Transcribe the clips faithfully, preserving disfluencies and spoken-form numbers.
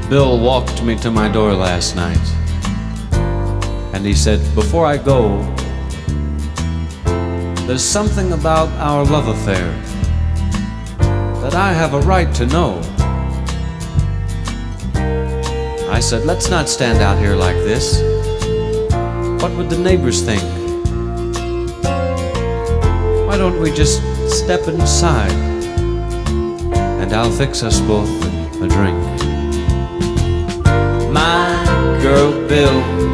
Bill walked me to my door last night, and he said, "Before I go, there's something about our love affair that I have a right to know." I said, "Let's not stand out here like this. What would the neighbors think? Why don't we just step inside, and I'll fix us both a drink." My girl Bill,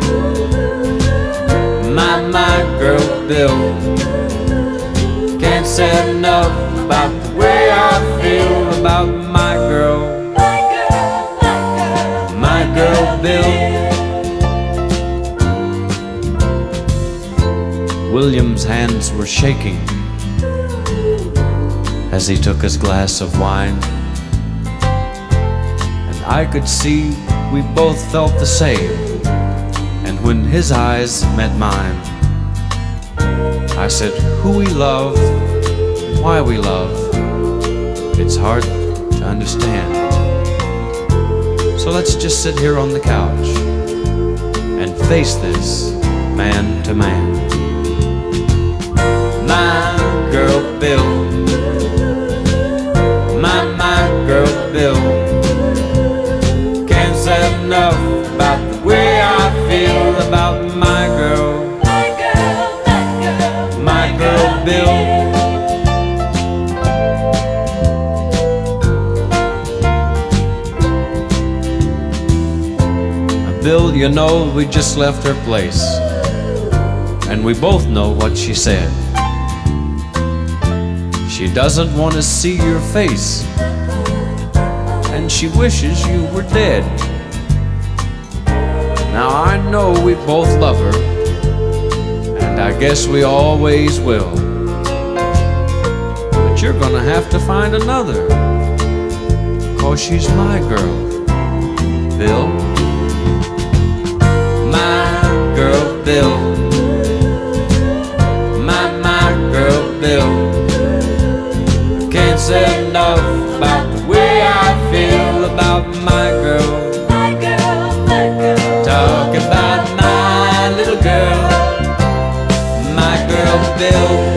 my, my girl Bill, can't say enough about the way I feel about my girl, my girl, my girl, my girl Bill. William's hands were shaking as he took his glass of wine, and I could see we both felt the same. And when his eyes met mine, I said, "Who we love, why we love, it's hard to understand. So let's just sit here on the couch and face this man to man." My girl Bill, my, my girl Bill, can't say enough about the way I feel about my girl, my girl, my girl, my girl Bill. Bill, you know, we just left her place, and we both know what she said. She doesn't want to see your face, and she wishes you were dead. Now I know we both love her, and I guess we always will, but you're gonna have to find another, 'cause she's my girl, Bill. My girl Bill, my, my girl Bill, can't say enough about the way I feel about my girl, my girl, my girl. Talk about my little girl, my girl Bill.